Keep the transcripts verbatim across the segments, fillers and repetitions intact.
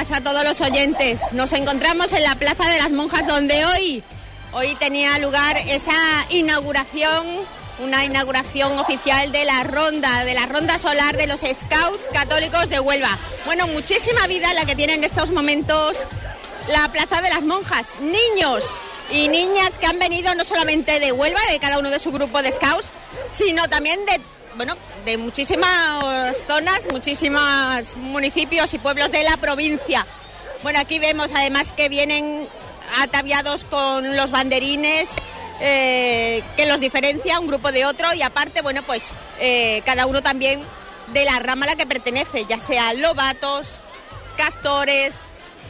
días a todos los oyentes. Nos encontramos en la Plaza de las Monjas, donde hoy, hoy tenía lugar esa inauguración, una inauguración oficial de la ronda, de la ronda solar de los Scouts Católicos de Huelva. Bueno, muchísima vida la que tiene en estos momentos la Plaza de las Monjas. Niños y niñas que han venido no solamente de Huelva, de cada uno de su grupo de Scouts, sino también de, bueno, de muchísimas zonas, muchísimos municipios y pueblos de la provincia. Bueno, aquí vemos además que vienen ataviados con los banderines eh, que los diferencia un grupo de otro, y aparte, bueno, pues eh, cada uno también de la rama a la que pertenece, ya sea lobatos, castores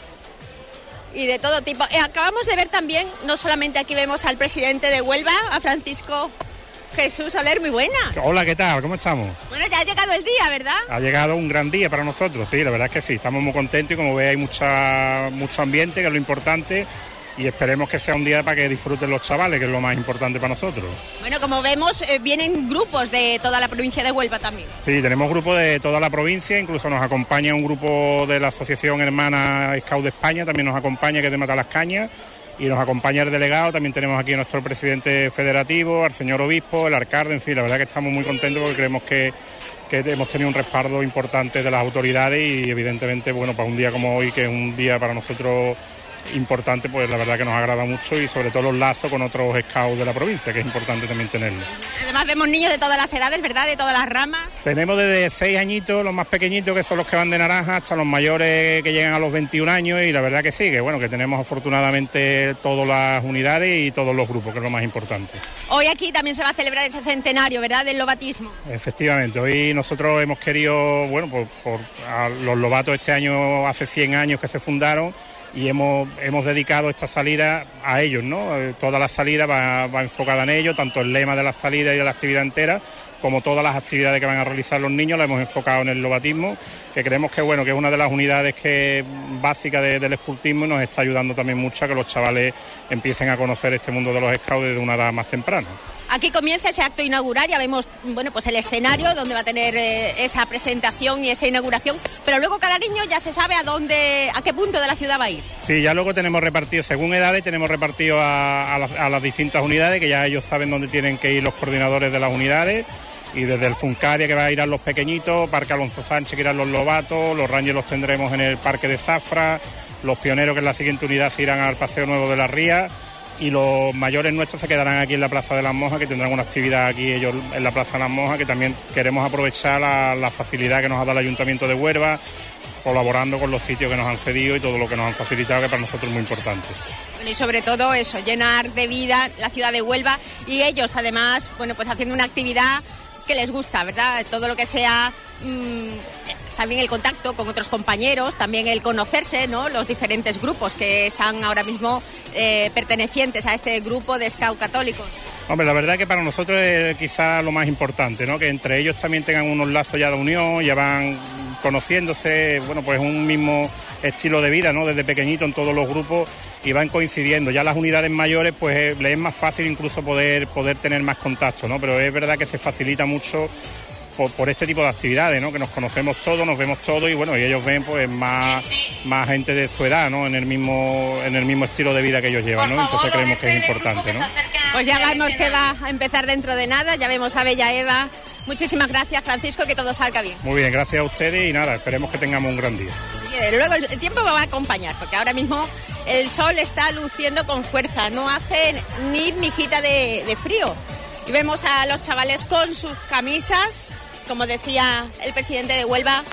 y de todo tipo. Eh, acabamos de ver también, no solamente aquí vemos al presidente de Huelva, a Francisco Jesús Soler. Muy buena. Hola, ¿qué tal? ¿Cómo estamos? Bueno, ya ha llegado el día, ¿verdad? Ha llegado un gran día para nosotros, sí, la verdad es que sí, estamos muy contentos y como veis hay mucha, mucho ambiente, que es lo importante, y esperemos que sea un día para que disfruten los chavales, que es lo más importante para nosotros. Bueno, como vemos, eh, vienen grupos de toda la provincia de Huelva también. Sí, tenemos grupos de toda la provincia, incluso nos acompaña un grupo de la Asociación Hermana Scout de España, también nos acompaña, que es de Matalascaña, y nos acompaña el delegado. También tenemos aquí a nuestro presidente federativo, al señor obispo, el alcalde, en fin, la verdad que estamos muy contentos porque creemos que, que hemos tenido un respaldo importante de las autoridades y evidentemente, bueno, para un día como hoy, que es un día para nosotros importante, pues la verdad que nos agrada mucho, y sobre todo los lazos con otros scouts de la provincia, que es importante también tenerlos. Además vemos niños de todas las edades, ¿verdad?, de todas las ramas. Tenemos desde seis añitos, los más pequeñitos, que son los que van de naranja, hasta los mayores que llegan a los veintiún años, y la verdad que sí, que bueno, que tenemos afortunadamente todas las unidades y todos los grupos, que es lo más importante. Hoy aquí también se va a celebrar ese centenario, ¿verdad?, del lobatismo. Efectivamente, hoy nosotros hemos querido, bueno, por, por a los lobatos este año, hace cien años que se fundaron, y hemos, hemos dedicado esta salida a ellos, ¿no? Eh, toda la salida va, va enfocada en ellos, tanto el lema de la salida y de la actividad entera, como todas las actividades que van a realizar los niños, la hemos enfocado en el lobatismo, que creemos que bueno, que es una de las unidades que básicas de, del escultismo, y nos está ayudando también mucho a que los chavales empiecen a conocer este mundo de los scouts desde una edad más temprana. Aquí comienza ese acto inaugural, ya vemos, bueno, pues el escenario donde va a tener eh, esa presentación y esa inauguración, pero luego cada niño ya se sabe a dónde, a qué punto de la ciudad va a ir. Sí, ya luego tenemos repartido, según edades, tenemos repartido a, a, las, a las distintas unidades, que ya ellos saben dónde tienen que ir los coordinadores de las unidades, y desde el Funcaria, que va a ir a los pequeñitos, Parque Alonso Sánchez, que irán los lobatos, los Rangers los tendremos en el Parque de Zafra, los pioneros, que es la siguiente unidad, se irán al Paseo Nuevo de la Ría, y los mayores nuestros se quedarán aquí en la Plaza de las Monjas, que tendrán una actividad aquí ellos en la Plaza de las Monjas, que también queremos aprovechar la, la facilidad que nos ha dado el Ayuntamiento de Huelva, colaborando con los sitios que nos han cedido y todo lo que nos han facilitado, que para nosotros es muy importante. Bueno, y sobre todo eso, llenar de vida la ciudad de Huelva, y ellos además, bueno, pues haciendo una actividad que les gusta, ¿verdad? Todo lo que sea mmm, también el contacto con otros compañeros, también el conocerse, ¿no?, los diferentes grupos que están ahora mismo eh, pertenecientes a este grupo de Scout católicos. Hombre, la verdad que para nosotros es quizá lo más importante, ¿no?, que entre ellos también tengan unos lazos ya de unión, ya van conociéndose, bueno, pues un mismo estilo de vida, ¿no?, desde pequeñito en todos los grupos, y van coincidiendo. Ya las unidades mayores, pues les es más fácil incluso poder, poder tener más contacto, ¿no?, pero es verdad que se facilita mucho por, por este tipo de actividades, ¿no?, que nos conocemos todos, nos vemos todos, y bueno, y ellos ven pues más, más gente de su edad, ¿no?, en el mismo, en el mismo estilo de vida que ellos llevan, ¿no?, entonces creemos que es importante, ¿no? Pues ya vemos que va a empezar dentro de nada, ya vemos a Bella Eva. Muchísimas gracias, Francisco, que todo salga bien. Muy bien, gracias a ustedes, y nada, esperemos que tengamos un gran día. Y luego el tiempo me va a acompañar, porque ahora mismo el sol está luciendo con fuerza, no hace ni mijita de, de frío. Y vemos a los chavales con sus camisas, como decía el presidente de Huelva,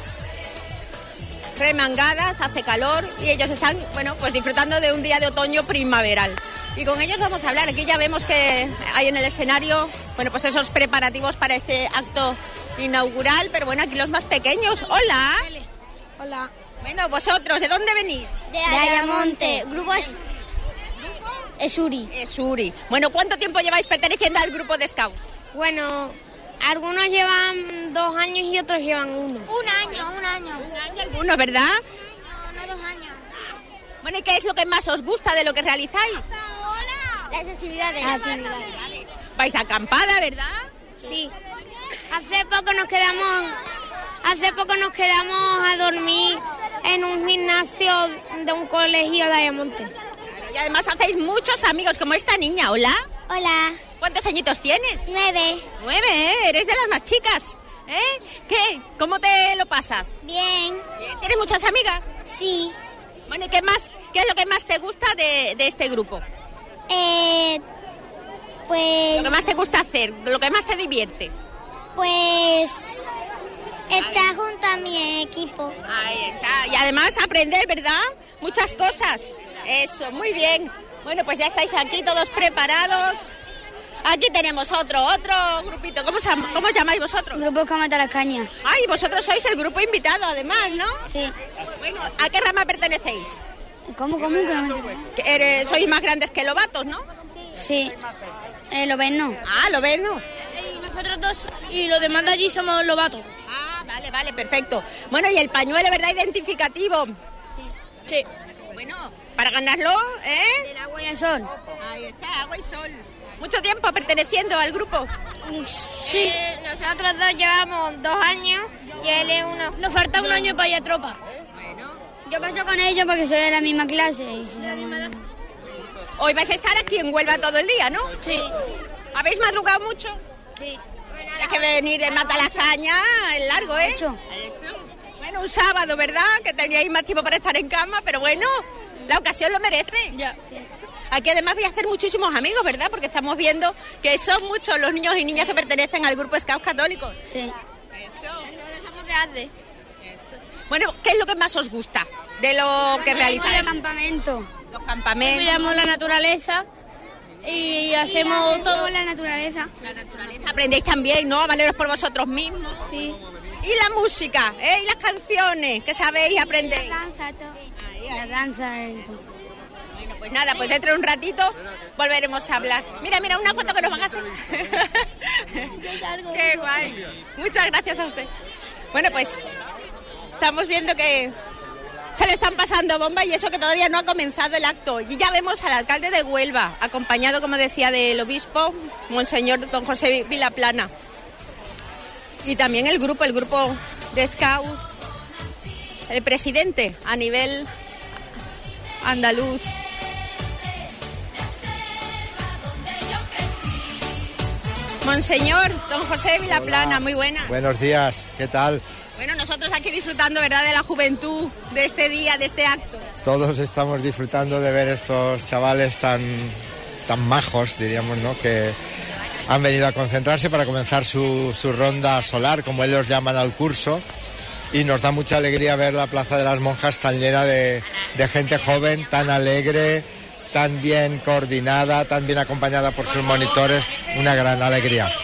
remangadas, hace calor, y ellos están, bueno, pues disfrutando de un día de otoño primaveral. Y con ellos vamos a hablar. Aquí ya vemos que hay en el escenario, bueno, pues esos preparativos para este acto inaugural, pero bueno, aquí los más pequeños. ¡Hola! Hola. Bueno, vosotros, ¿de dónde venís? De Ayamonte. Grupo es... Esuri. Esuri. Bueno, ¿cuánto tiempo lleváis perteneciendo al grupo de Scout? Bueno, algunos llevan dos años y otros llevan uno. Un año, un año. Un año algunos, ¿verdad? No, no dos años. Bueno, ¿y qué es lo que más os gusta de lo que realizáis? Las actividades. Las actividades. Vais de acampada, ¿verdad? Sí. Hace poco nos quedamos, hace poco nos quedamos a dormir en un gimnasio de un colegio de Ayamonte. Y además hacéis muchos amigos, como esta niña. Hola. Hola. ¿Cuántos añitos tienes? Nueve. Nueve, ¿eh? Eres de las más chicas. ¿Eh? ¿Qué? ¿Cómo te lo pasas? Bien. Bien. ¿Tienes muchas amigas? Sí. Bueno, ¿y qué más? ¿Qué es lo que más te gusta de, de este grupo? Eh, pues... Lo que más te gusta hacer, lo que más te divierte. Pues... Estar junto a mi equipo. Ahí está. Y además aprender, ¿verdad? Muchas cosas. Eso, muy bien. Bueno, pues ya estáis aquí todos preparados. Aquí tenemos otro, otro grupito. ¿Cómo, se, cómo os llamáis vosotros? Grupo que mata las cañas. Ay, vosotros sois el grupo invitado, además, ¿no? Sí. Bueno, ¿a qué rama pertenecéis? ¿Cómo, cómo? Que no me... Que eres, sois más grandes que Lobatos, ¿no? Sí. Eh, lo ven, no. Ah, lo ves, ¿no? Y nosotros dos y los demás de allí somos Lobatos. Ah, vale, vale, perfecto. Bueno, y el pañuelo, ¿verdad? Identificativo. Sí. Bueno, para ganarlo, ¿eh? Del agua y el sol. Ahí está, agua y sol. ¿Mucho tiempo perteneciendo al grupo? Sí. Eh, nosotros dos llevamos dos años y él es uno. Nos falta un año para ir a tropa. Yo paso con ellos porque soy de la misma clase. Y si somos... Hoy vais a estar aquí en Huelva todo el día, ¿no? Sí. ¿Habéis madrugado mucho? Sí. Hay que venir de Mata las Cañas, es largo, ¿eh? Mucho. Eso. Bueno, un sábado, ¿verdad? Que teníais más tiempo para estar en cama, pero bueno, la ocasión lo merece. Ya. Sí. Aquí además voy a hacer muchísimos amigos, ¿verdad? Porque estamos viendo que son muchos los niños y niñas que pertenecen al grupo Scouts Católicos. Sí. Eso. Nosotros somos de Arde. Bueno, ¿qué es lo que más os gusta de lo que El realizáis? campamento. Los campamentos. Cuidamos la naturaleza y hacemos todo. la naturaleza. La naturaleza. Aprendéis también, ¿no? A valeros por vosotros mismos. Sí. Y la música, ¿eh? Y las canciones que sabéis y aprendéis. danza, todo. Ahí, La ahí. danza y todo. Bueno, pues nada, pues dentro de un ratito volveremos a hablar. Mira, mira, una foto que nos van a hacer. Qué guay. Muchas gracias a usted. Bueno, pues estamos viendo que se le están pasando bomba y eso que todavía no ha comenzado el acto. Y ya vemos al alcalde de Huelva, acompañado, como decía, del obispo, Monseñor Don José Vilaplana. Y también el grupo, el grupo de Scout, el presidente a nivel andaluz. Monseñor Don José Vilaplana, Hola. muy buena. Buenos días, ¿qué tal? Bueno, nosotros aquí disfrutando, ¿verdad?, de la juventud, de este día, de este acto. Todos estamos disfrutando de ver estos chavales tan, tan majos, diríamos, ¿no? Que han venido a concentrarse para comenzar su, su ronda solar, como ellos llaman al curso. Y nos da mucha alegría ver la Plaza de las Monjas tan llena de, de gente joven, tan alegre, tan bien coordinada, tan bien acompañada por sus monitores. Una gran alegría.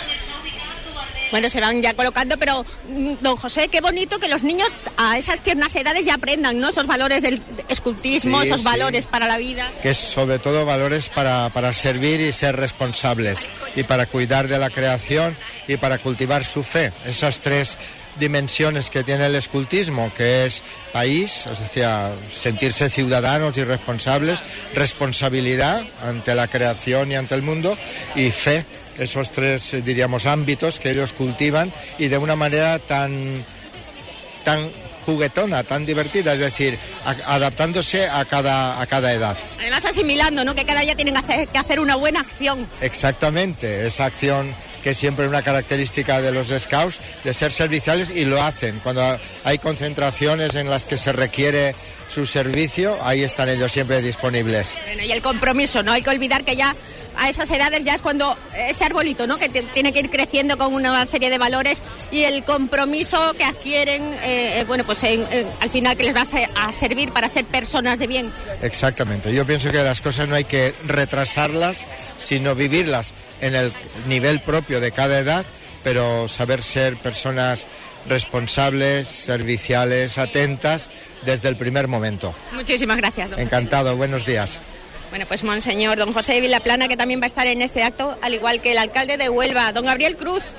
Bueno, se van ya colocando, pero mm, don José, qué bonito que los niños a esas tiernas edades ya aprendan, ¿no? Esos valores del escultismo, Sí, esos sí. valores para la vida. Que es sobre todo valores para, para servir y ser responsables, y para cuidar de la creación y para cultivar su fe. Esas tres dimensiones que tiene el escultismo, que es país, o sea, sentirse ciudadanos y responsables, responsabilidad ante la creación y ante el mundo, y fe. Esos tres, eh, diríamos, ámbitos que ellos cultivan y de una manera tan, tan juguetona, tan divertida, es decir, a- adaptándose a cada, a cada edad. Además asimilando, ¿no?, que cada día tienen que hacer, que hacer una buena acción. Exactamente, esa acción que siempre es una característica de los Scouts, de ser serviciales, y lo hacen. Cuando hay concentraciones en las que se requiere su servicio, ahí están ellos siempre disponibles. Bueno, y el compromiso, no hay que olvidar que ya a esas edades ya es cuando ese arbolito, ¿no?, que te- tiene que ir creciendo con una serie de valores, y el compromiso que adquieren, eh, eh, bueno, pues en- en- al final que les va a, ser- a servir para ser personas de bien. Exactamente, yo pienso que las cosas no hay que retrasarlas, sino vivirlas en el nivel propio de cada edad, pero saber ser personas responsables, serviciales, atentas desde el primer momento. Muchísimas gracias, don Encantado, buenos días. Bueno, pues Monseñor Don José Vilaplana, que también va a estar en este acto, al igual que el alcalde de Huelva, don Gabriel Cruz.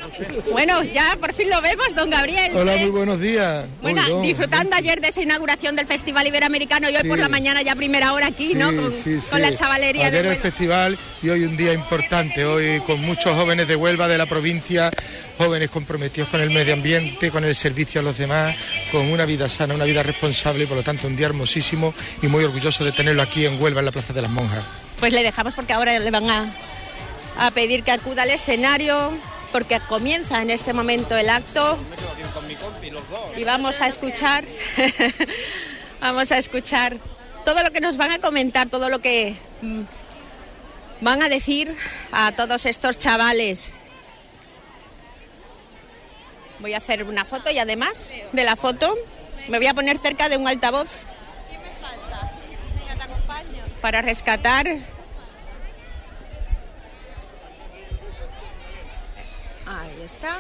Bueno, ya por fin lo vemos, don Gabriel. Hola, muy buenos días. Bueno, Uy, don, disfrutando don. ayer de esa inauguración del Festival Iberoamericano y hoy Sí. por la mañana ya a primera hora aquí, Sí, ¿no? Con, sí, sí. con la chavalería Ayer de el Huelva. festival y hoy un día importante, hoy con muchos jóvenes de Huelva, de la provincia, jóvenes comprometidos con el medio ambiente, con el servicio a los demás, con una vida sana, una vida responsable y por lo tanto un día hermosísimo y muy orgulloso de tenerlo aquí en Huelva, en la Plaza de las Monjas. Pues le dejamos porque ahora le van a, a pedir que acuda al escenario porque comienza en este momento el acto y vamos a escuchar vamos a escuchar todo lo que nos van a comentar, todo lo que mm, van a decir a todos estos chavales. Voy a hacer una foto y además de la foto me voy a poner cerca de un altavoz para rescatar ahí está.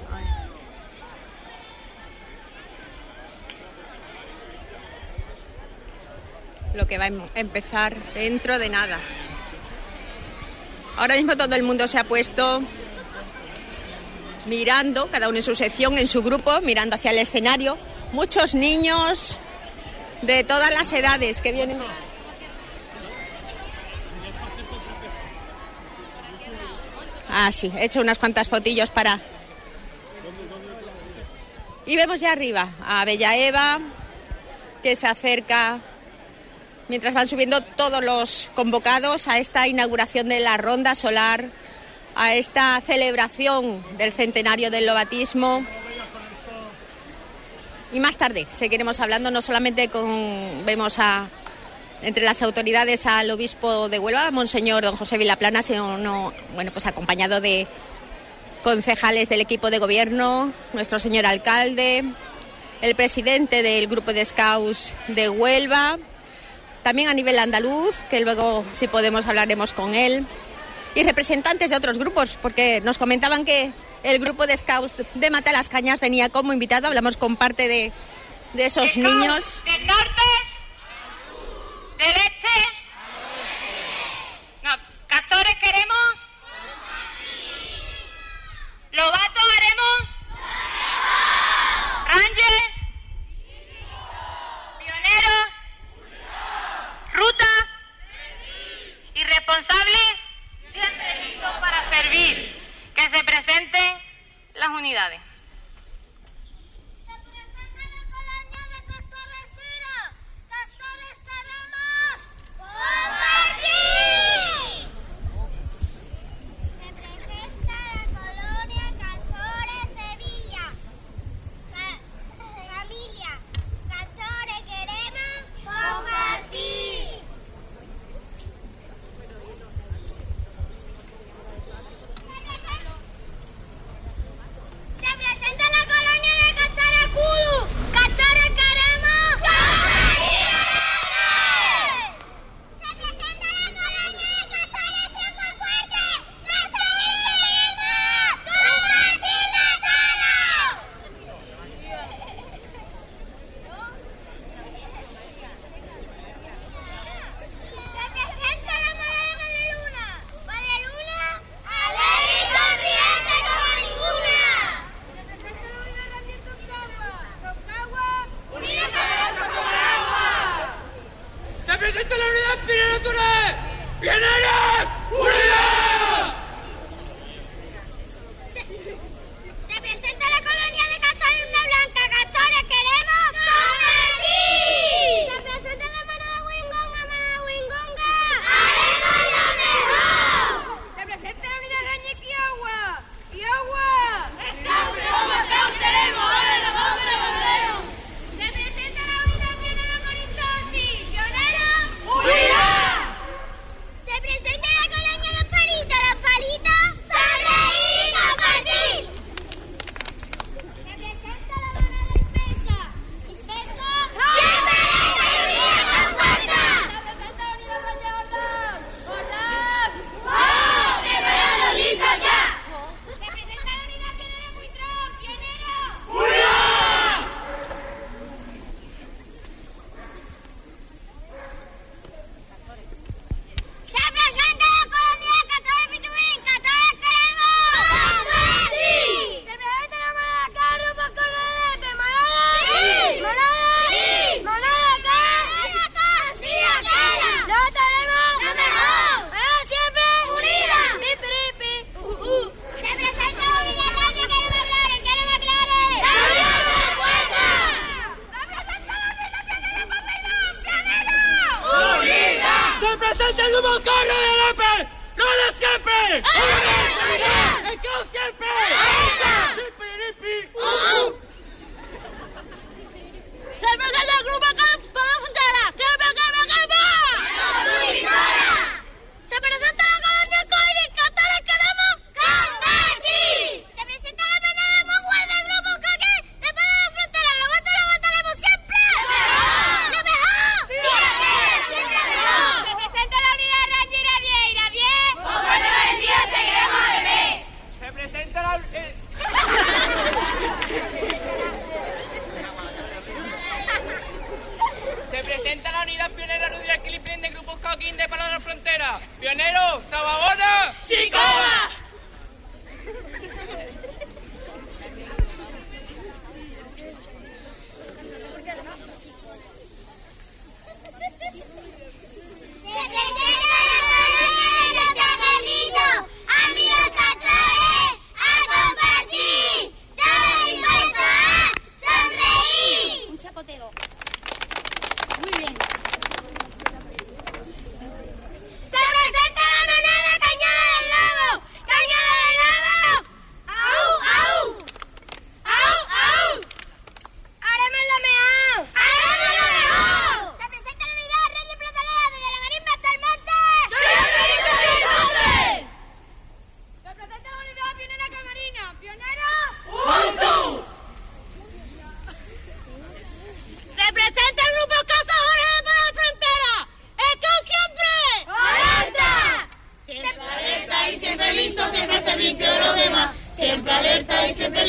Lo que va a em- empezar dentro de nada. Ahora mismo todo el mundo se ha puesto mirando, cada uno en su sección, en su grupo, mirando hacia el escenario. Muchos niños de todas las edades que vienen. Ah, sí, he hecho unas cuantas fotillos para... Y vemos ya arriba a Bella Eva, que se acerca, mientras van subiendo todos los convocados a esta inauguración de la Ronda Solar, a esta celebración del centenario del lobatismo. Y más tarde seguiremos hablando, no solamente con... Vemos a... entre las autoridades al obispo de Huelva, Monseñor don José Vilaplana, sino no, bueno, pues acompañado de concejales del equipo de gobierno, nuestro señor alcalde, el presidente del grupo de Scouts de Huelva, también a nivel andaluz, que luego si podemos hablaremos con él, y representantes de otros grupos, porque nos comentaban que el grupo de Scouts de Matalascañas venía como invitado, hablamos con parte de, de esos Scouts niños. Del norte, del este, no, castores queremos, lobatos haremos, rangers, pioneros, rutas y responsables, siempre listos para servir. Que se presenten las unidades. Se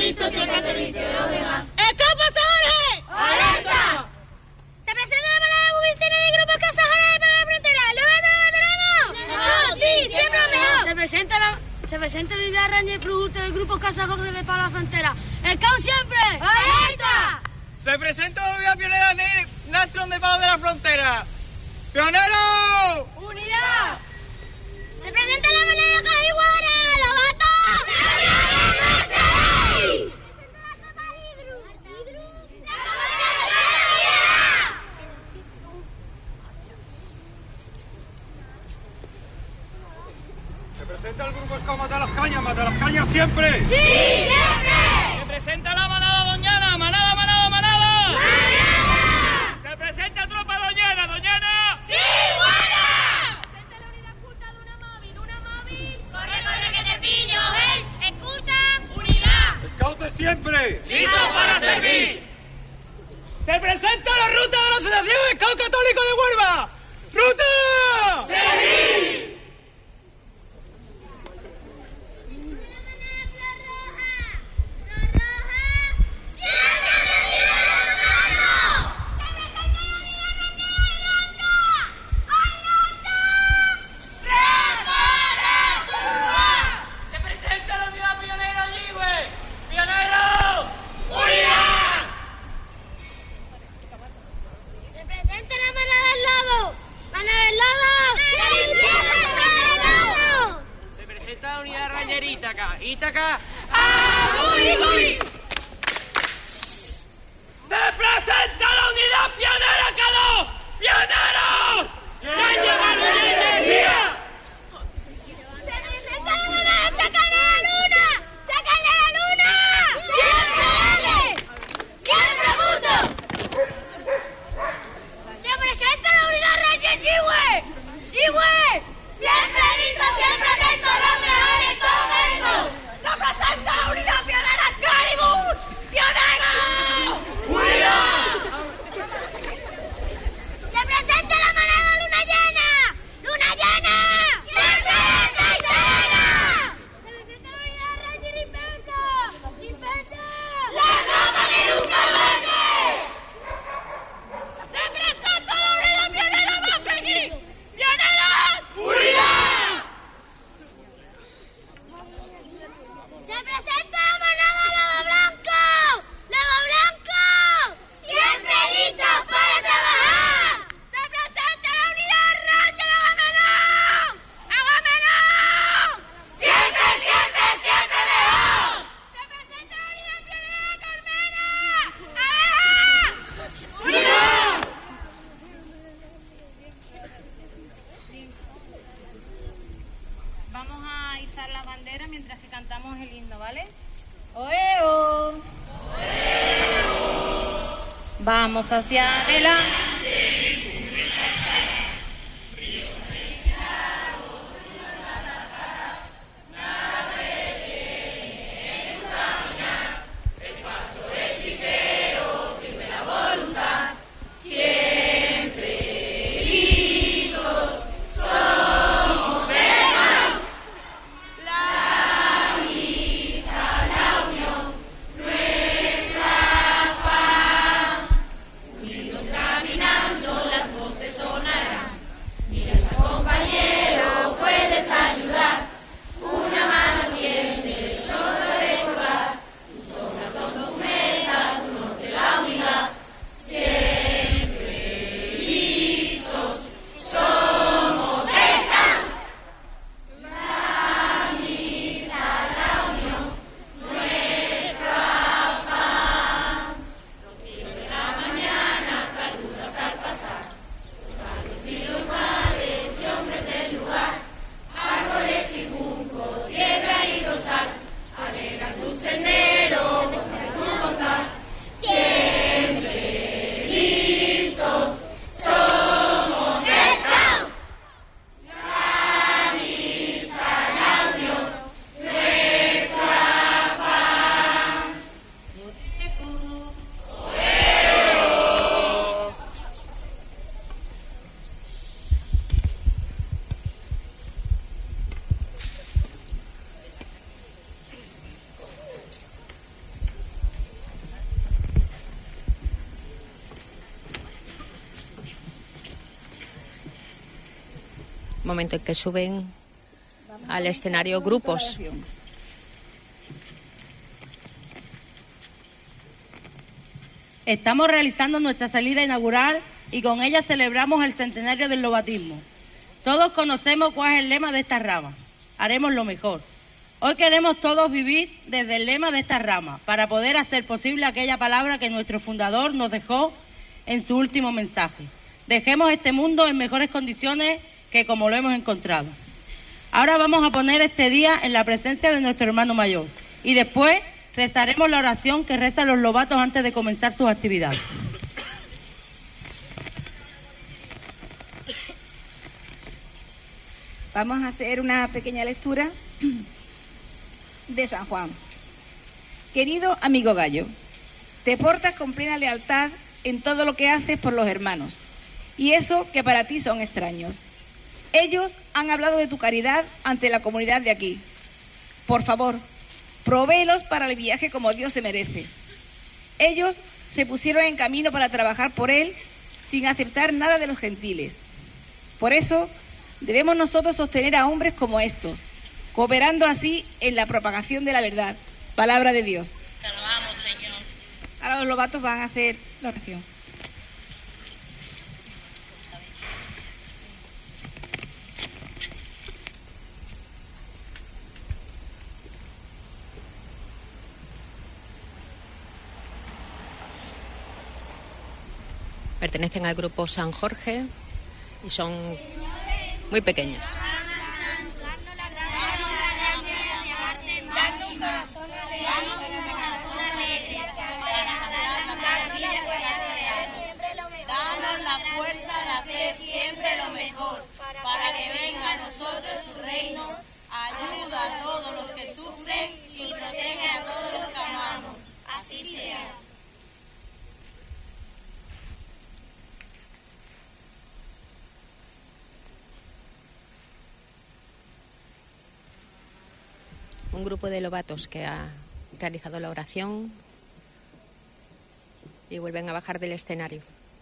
listo, siempre al servicio de los demás. ¡Escapa, Jorge! ¡Alerta! Se presenta la manada publicitaria de grupos Casajones para la frontera. ¿Lo tenemos? ¡No, sí, siempre lo mejor! Se presenta la, se presenta la unidad Ranger producto del grupo Casa Jóvenes de Para la Frontera. ¡El caos siempre! ¡Alerta! Se presenta la unidad pionera de Nastron de Palo de la Frontera. ¡Pionero! ¡Unidad! Se presenta la manada Cajihuara. ¡Lobato! Se presenta el grupo Escao Mata las Cañas, Mata las Cañas siempre. ¡Sí, siempre! Se presenta la manada Doñana, manada, manada, manada. ¡Manada! Se presenta tropa Doñana, Doñana. ¡Sí, buena! Se presenta la unidad esculta de una móvil, de una móvil. ¡Corre, corre que te pillo, eh! ¡Esculta! ¡Unidad! Scout de siempre. ¡Listo para servir! Se presenta la ruta de la Asociación Scout Católico de Huelva. ¡Ruta! ¡Servir! Ítaca, Ítaca. ¡Aguri, guri! ¡Se presenta la unidad pionera K dos! ¡Pioneros! ¡Ya llegaron la energía! Se presenta la manada Chacal de la Luna. ¡Chacal de la Luna! ¡Siempre! ¡Siempre puto! Se presenta la unidad Ranger Jiwe. ¡Jiwe! ¡Siempre listo, siempre atento! ¡Los mejores momentos! ¡Se presenta la unidad pionera Calibur! ¡Pionero! ¡Unidad! Se presenta la manada Luna Llena. ¡Luna Llena! ¡Siempre lenta y llena! Se presenta la unidad Ranger Inversa. ¡Inversa! ¡La tropa que nunca duerme! ¡Se presenta la unidad pionera Mapeñi! ¡Pioneros! ¡Unidad! Se presenta la manada Lobo Blanco. ¡Lobo Blanco! ¡Siempre listos para trabajar! ¡Se presenta la unidad Ranger Agamenón! ¡Agamenón! ¡Siempre, siempre, siempre mejor! ¡Se presenta la unidad pionera Colmena! ¡Abeja! ¡Unidad! Vamos a izar la bandera mientras que cantamos el himno, ¿vale? ¡Oeo! ¡Oeo! Vamos hacia adelante. Caminar. Momento en que suben al escenario grupos. Estamos realizando nuestra salida inaugural y con ella celebramos el centenario del lobatismo. Todos conocemos cuál es el lema de esta rama. Haremos lo mejor. Hoy queremos todos vivir desde el lema de esta rama para poder hacer posible aquella palabra que nuestro fundador nos dejó en su último mensaje. Dejemos este mundo en mejores condiciones que como lo hemos encontrado. Ahora vamos a poner este día en la presencia de nuestro hermano mayor y después rezaremos la oración que rezan los lobatos antes de comenzar sus actividades. Vamos a hacer una pequeña lectura de San Juan. Querido amigo gallo, te portas con plena lealtad en todo lo que haces por los hermanos, y eso que para ti son extraños. Ellos han hablado de tu caridad ante la comunidad de aquí. Por favor, provéelos para el viaje como Dios se merece. Ellos se pusieron en camino para trabajar por Él sin aceptar nada de los gentiles. Por eso debemos nosotros sostener a hombres como estos, cooperando así en la propagación de la verdad, palabra de Dios. Te alabamos, Señor. Ahora los lobatos van a hacer la oración. Pertenecen al grupo San Jorge y son muy pequeños. Danos la fuerza de hacer siempre lo mejor, para que venga a nosotros su reino, ayuda a todos los que sufren y protege a todos los que amamos. Así sea. Un grupo de lobatos que ha realizado la oración y vuelven a bajar del escenario.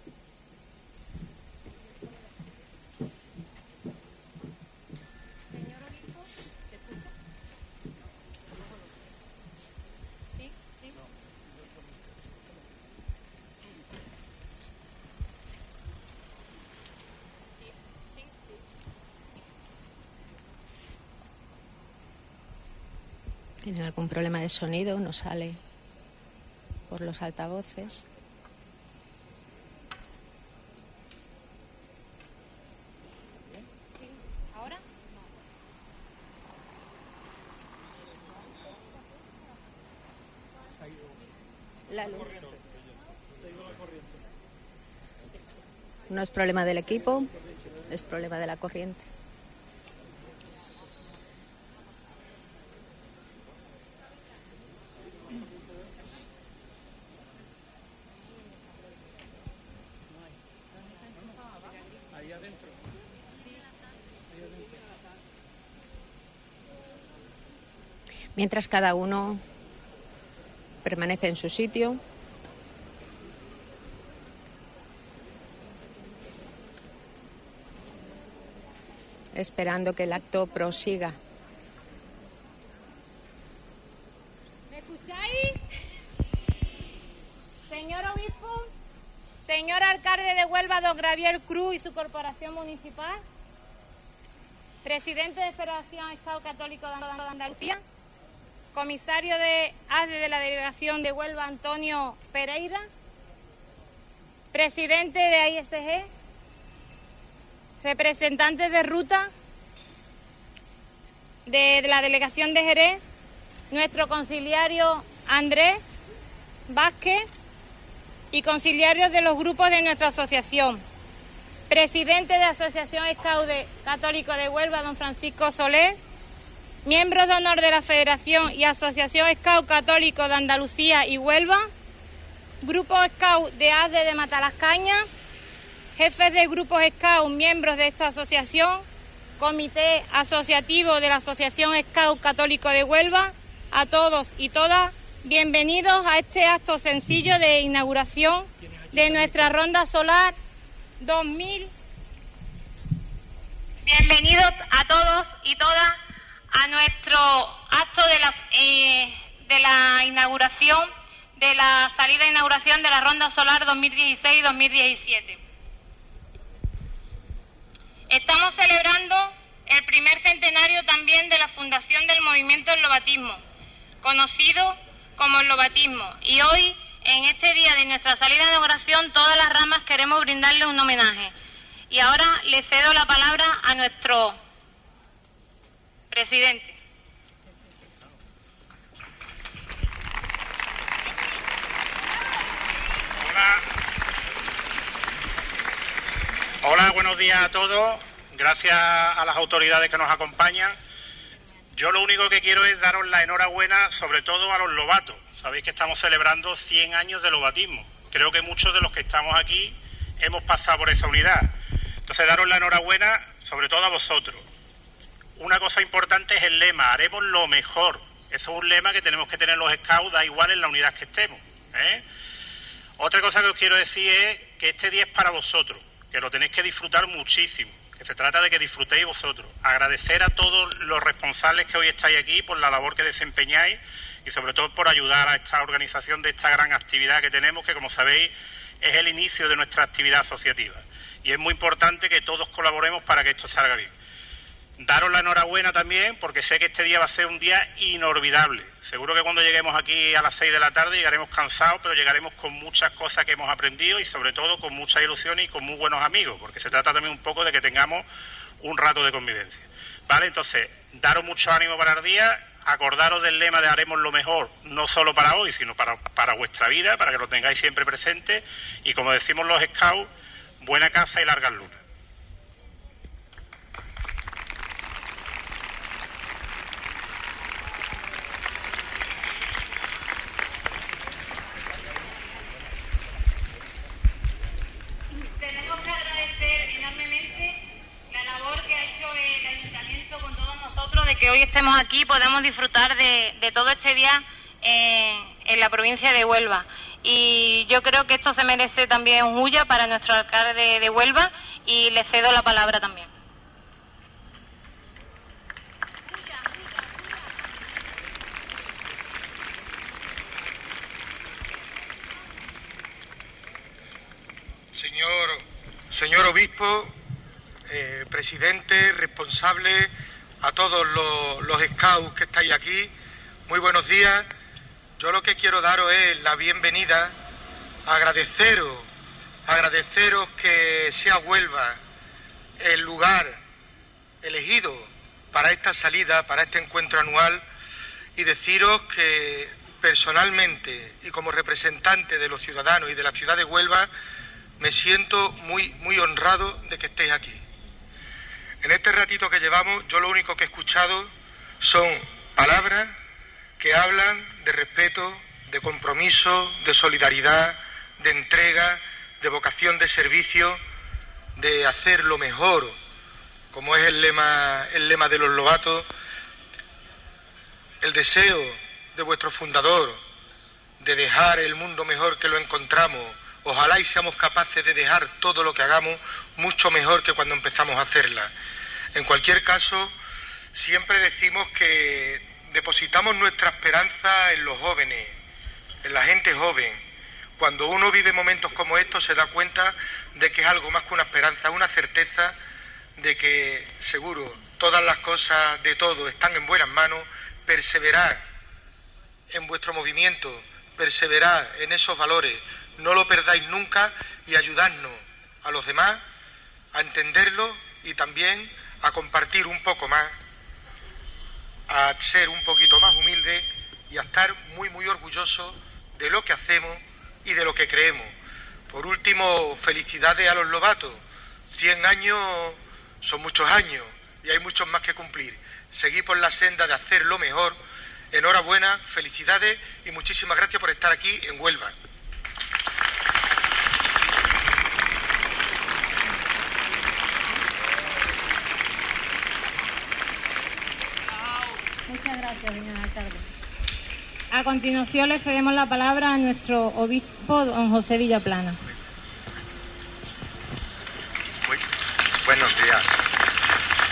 ¿Tienen algún problema de sonido? No sale por los altavoces. ¿Ahora? La luz. No es problema del equipo, es problema de la corriente. Mientras cada uno permanece en su sitio, esperando que el acto prosiga. ¿Me escucháis? Señor obispo, señor alcalde de Huelva, don Gabriel Cruz y su corporación municipal, presidente de Federación Estado Católico de Andalucía, comisario de A D E de la delegación de Huelva, Antonio Pereira, presidente de A I S G, representantes de ruta de, de la delegación de Jerez, nuestro conciliario Andrés Vázquez y conciliarios de los grupos de nuestra asociación, presidente de la Asociación Scout Católico de Huelva, don Francisco Soler, miembros de honor de la Federación y Asociación Scout Católico de Andalucía y Huelva, Grupo Scout de A D E de Matalascaña, jefes de grupos Scout, miembros de esta asociación, Comité Asociativo de la Asociación Scout Católico de Huelva, a todos y todas, bienvenidos a este acto sencillo de inauguración de nuestra Ronda Solar dos mil Bienvenidos a todos y todas a nuestro acto de la, eh, de la inauguración, de la salida de inauguración de la Ronda Solar dos mil dieciséis dos mil diecisiete. Estamos celebrando el primer centenario también de la fundación del movimiento del lobatismo, conocido como el lobatismo, y hoy, en este día de nuestra salida de inauguración, todas las ramas queremos brindarle un homenaje. Y ahora le cedo la palabra a nuestro presidente. Hola. Hola, buenos días a todos. Gracias a las autoridades que nos acompañan. Yo lo único que quiero es daros la enhorabuena, sobre todo a los lobatos. Sabéis que estamos celebrando cien años de lobatismo. Creo que muchos de los que estamos aquí hemos pasado por esa unidad. Entonces, daros la enhorabuena, sobre todo a vosotros. Una cosa importante es el lema, haremos lo mejor. Eso es un lema que tenemos que tener los scouts, da igual en la unidad que estemos, ¿eh? Otra cosa que os quiero decir es que este día es para vosotros, que lo tenéis que disfrutar muchísimo, que se trata de que disfrutéis vosotros. Agradecer a todos los responsables que hoy estáis aquí por la labor que desempeñáis y sobre todo por ayudar a esta organización de esta gran actividad que tenemos, que como sabéis es el inicio de nuestra actividad asociativa. Y es muy importante que todos colaboremos para que esto salga bien. Daros la enhorabuena también, porque sé que este día va a ser un día inolvidable. Seguro que cuando lleguemos aquí a las seis de la tarde llegaremos cansados, pero llegaremos con muchas cosas que hemos aprendido y sobre todo con mucha ilusión y con muy buenos amigos, porque se trata también un poco de que tengamos un rato de convivencia. ¿Vale? Entonces, daros mucho ánimo para el día, acordaros del lema de haremos lo mejor, no solo para hoy, sino para, para vuestra vida, para que lo tengáis siempre presente y, como decimos los scouts, buena casa y largas lunas. Tenemos que agradecer enormemente la labor que ha hecho el Ayuntamiento con todos nosotros, de que hoy estemos aquí y podamos disfrutar de, de todo este día en, en la provincia de Huelva. Y yo creo que esto se merece también un huya para nuestro alcalde de Huelva y le cedo la palabra también. Señor, señor obispo, eh, presidente, responsable, a todos los, los scouts que estáis aquí, muy buenos días. Yo lo que quiero daros es la bienvenida, agradeceros, agradeceros que sea Huelva el lugar elegido para esta salida, para este encuentro anual, y deciros que personalmente y como representante de los ciudadanos y de la ciudad de Huelva me siento muy, muy honrado de que estéis aquí. En este ratito que llevamos, yo lo único que he escuchado son palabras que hablan de respeto, de compromiso, de solidaridad, de entrega, de vocación de servicio, de hacer lo mejor, como es el lema, el lema de los lobatos, el deseo de vuestro fundador de dejar el mundo mejor que lo encontramos. Ojalá y seamos capaces de dejar todo lo que hagamos mucho mejor que cuando empezamos a hacerla. En cualquier caso, siempre decimos que depositamos nuestra esperanza en los jóvenes, en la gente joven. Cuando uno vive momentos como estos se da cuenta de que es algo más que una esperanza, una certeza de que seguro todas las cosas de todo están en buenas manos. Perseverad en vuestro movimiento, perseverad en esos valores, no lo perdáis nunca y ayudadnos a los demás a entenderlo y también a compartir un poco más, a ser un poquito más humilde y a estar muy muy orgullosos de lo que hacemos y de lo que creemos. Por último, felicidades a los lobatos. Cien años son muchos años y hay muchos más que cumplir. Seguid por la senda de hacer lo mejor. Enhorabuena, felicidades y muchísimas gracias por estar aquí en Huelva. Muchas gracias, señor alcalde. A continuación le cedemos la palabra a nuestro obispo, don José Villaplana. Muy buenos días.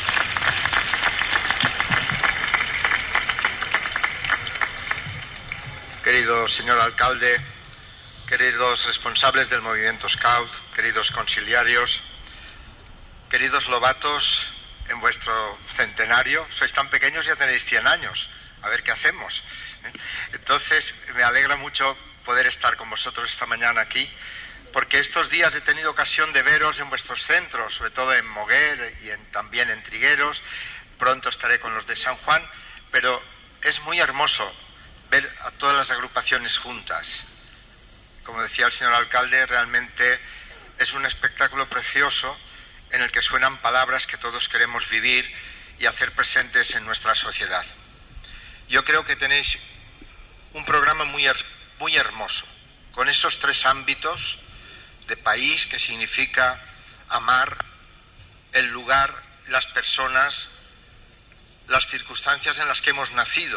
querido señor alcalde, queridos responsables del movimiento Scout, queridos conciliarios, queridos lobatos, en vuestro centenario, sois tan pequeños, ya tenéis cien años, a ver qué hacemos. Entonces, me alegra mucho poder estar con vosotros esta mañana aquí, porque estos días he tenido ocasión de veros en vuestros centros, sobre todo en Moguer y en, también en Trigueros. Pronto estaré con los de San Juan, pero es muy hermoso ver a todas las agrupaciones juntas. Como decía el señor alcalde, realmente es un espectáculo precioso en el que suenan palabras que todos queremos vivir y hacer presentes en nuestra sociedad. Yo creo que tenéis un programa muy, her- muy hermoso, con esos tres ámbitos de país, que significa amar el lugar, las personas, las circunstancias en las que hemos nacido,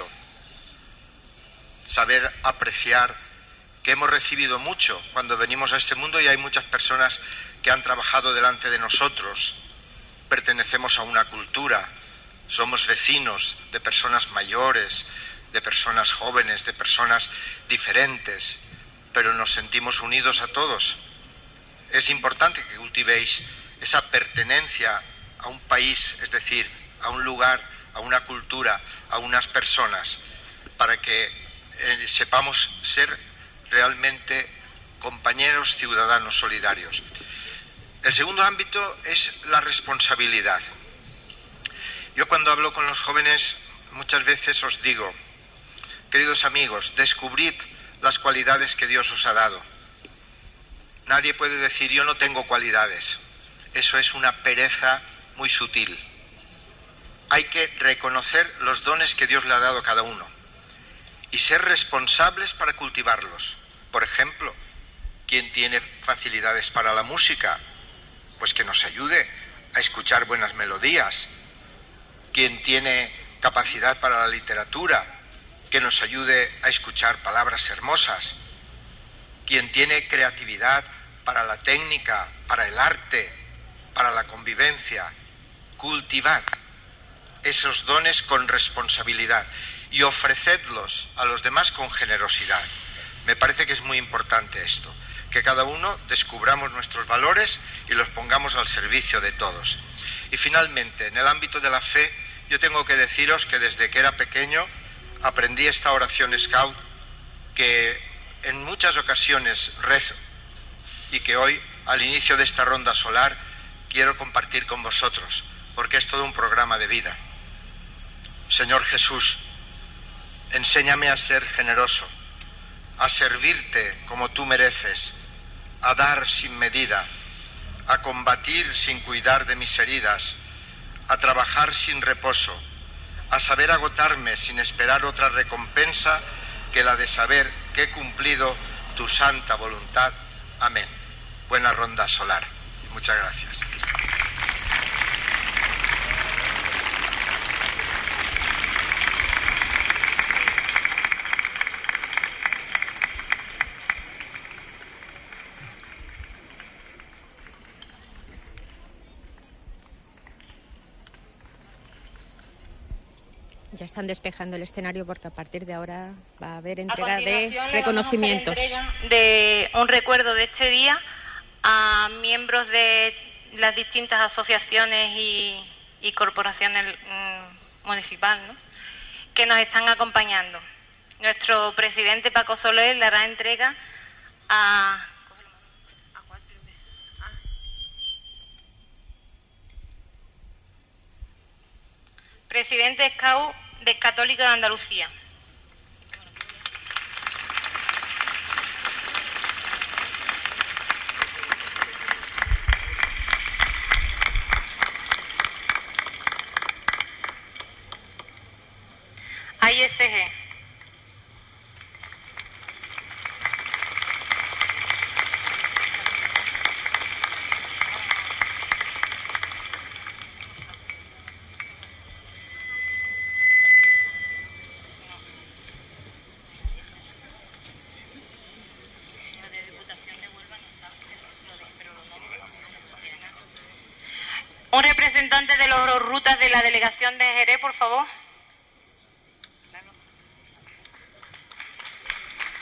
saber apreciar que hemos recibido mucho cuando venimos a este mundo y hay muchas personas que han trabajado delante de nosotros. Pertenecemos a una cultura, somos vecinos de personas mayores, de personas jóvenes, de personas diferentes, pero nos sentimos unidos a todos. Es importante que cultivéis esa pertenencia a un país, es decir, a un lugar, a una cultura, a unas personas, para que eh, sepamos ser realmente compañeros ciudadanos solidarios. El segundo ámbito es la responsabilidad. Yo cuando hablo con los jóvenes muchas veces os digo, queridos amigos, descubrid las cualidades que Dios os ha dado. Nadie puede decir yo no tengo cualidades. Eso es una pereza muy sutil. Hay que reconocer los dones que Dios le ha dado a cada uno y ser responsables para cultivarlos. Por ejemplo, quien tiene facilidades para la música, pues que nos ayude a escuchar buenas melodías. Quien tiene capacidad para la literatura, que nos ayude a escuchar palabras hermosas. Quien tiene creatividad para la técnica, para el arte, para la convivencia, cultivad esos dones con responsabilidad y ofrecedlos a los demás con generosidad. Me parece que es muy importante esto, que cada uno descubramos nuestros valores y los pongamos al servicio de todos. Y finalmente, en el ámbito de la fe, yo tengo que deciros que desde que era pequeño aprendí esta oración Scout, que en muchas ocasiones rezo y que hoy, al inicio de esta ronda solar, quiero compartir con vosotros, porque es todo un programa de vida. Señor Jesús, enséñame a ser generoso, a servirte como tú mereces, a dar sin medida, a combatir sin cuidar de mis heridas, a trabajar sin reposo, a saber agotarme sin esperar otra recompensa que la de saber que he cumplido tu santa voluntad. Amén. Buena ronda solar. Muchas gracias. Ya están despejando el escenario porque a partir de ahora va a haber entrega de reconocimientos. Entrega de un recuerdo de este día a miembros de las distintas asociaciones y, y corporaciones mmm, municipales, ¿no?, que nos están acompañando. Nuestro presidente Paco Soler le hará entrega a... Presidente Scout de Católica de Andalucía. A I S G. Un representante de las rutas de la delegación de Jerez, por favor.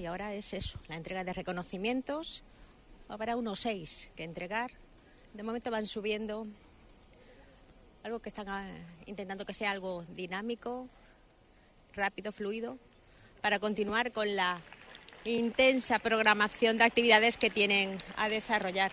y ahora es eso, la entrega de reconocimientos. Habrá unos seis que entregar. De momento van subiendo. Algo que están ah, intentando que sea algo dinámico, rápido, fluido, para continuar con la intensa programación de actividades que tienen a desarrollar.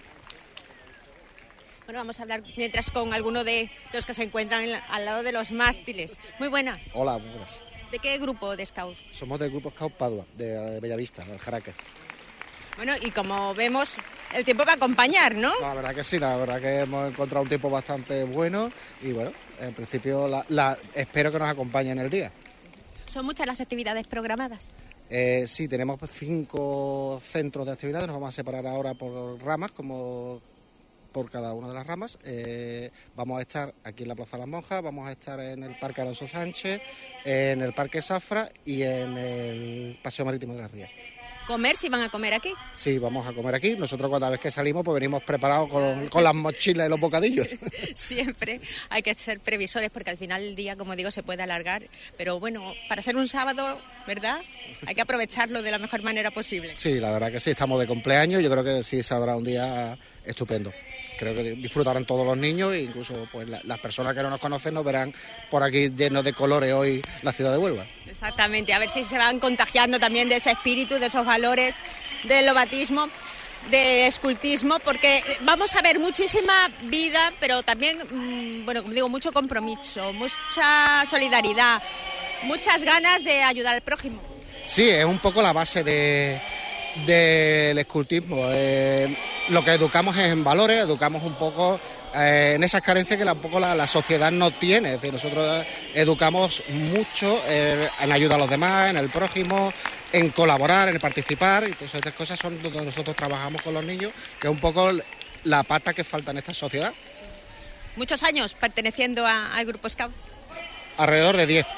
Bueno, vamos a hablar mientras con alguno de los que se encuentran en la, al lado de los mástiles. Muy buenas. Hola, muy buenas. ¿De qué grupo de Scout? Somos del grupo Scout Padua, de Bellavista, del Jaraque. Bueno, y como vemos, el tiempo va a acompañar, ¿no? La verdad que sí, la verdad que hemos encontrado un tiempo bastante bueno y bueno, en principio la, la, espero que nos acompañe en el día. ¿Son muchas las actividades programadas? Eh, sí, tenemos cinco centros de actividades, nos vamos a separar ahora por ramas, como por cada una de las ramas. Eh, vamos a estar aquí en la Plaza de las Monjas, vamos a estar en el Parque Alonso Sánchez, en el Parque Zafra y en el Paseo Marítimo de la Ría. ¿Comer si van a comer aquí? Sí, vamos a comer aquí. Nosotros cada vez que salimos pues venimos preparados con, con las mochilas y los bocadillos. Siempre hay que ser previsores porque al final el día, como digo, se puede alargar. Pero bueno, para ser un sábado, ¿verdad? Hay que aprovecharlo de la mejor manera posible. Sí, la verdad que sí, estamos de cumpleaños. Yo creo que sí saldrá un día estupendo. Creo que disfrutarán todos los niños e incluso pues la, las personas que no nos conocen nos verán por aquí llenos de colores hoy la ciudad de Huelva. Exactamente, a ver si se van contagiando también de ese espíritu, de esos valores del lobatismo, del escultismo, porque vamos a ver muchísima vida, pero también, mmm, bueno, como digo, mucho compromiso, mucha solidaridad, muchas ganas de ayudar al prójimo. Sí, es un poco la base de... del escultismo. Eh, lo que educamos es en valores, educamos un poco eh, en esas carencias que tampoco la, la sociedad no tiene. Es decir, nosotros educamos mucho eh, en ayuda a los demás, en el prójimo, en colaborar, en participar, y todas estas cosas son donde nosotros trabajamos con los niños, que es un poco la pata que falta en esta sociedad. ¿Muchos años perteneciendo a, al Grupo Scout? Alrededor de diez.